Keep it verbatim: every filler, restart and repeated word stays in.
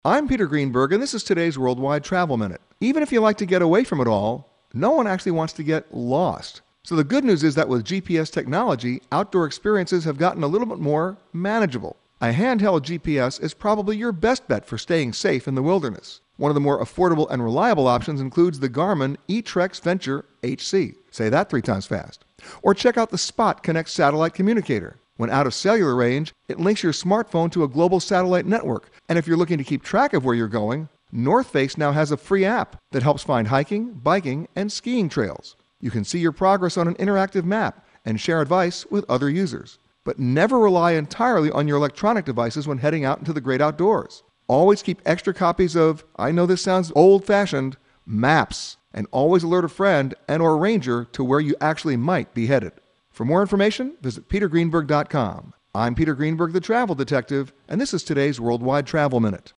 I'm Peter Greenberg, and this is today's Worldwide Travel Minute. Even if you like to get away from it all, no one actually wants to get lost. So the good news is that with G P S technology, outdoor experiences have gotten a little bit more manageable. A handheld G P S is probably your best bet for staying safe in the wilderness. One of the more affordable and reliable options includes the Garmin eTrex Venture H C. Say that three times fast. Or check out the Spot Connect satellite communicator. When out of cellular range, it links your smartphone to a global satellite network. And if you're looking to keep track of where you're going, North Face now has a free app that helps find hiking, biking, and skiing trails. You can see your progress on an interactive map and share advice with other users. But never rely entirely on your electronic devices when heading out into the great outdoors. Always keep extra copies of, I know this sounds old-fashioned, maps, and always alert a friend and or ranger to where you actually might be headed. For more information, visit peter greenberg dot com. I'm Peter Greenberg, the Travel Detective, and this is today's Worldwide Travel Minute.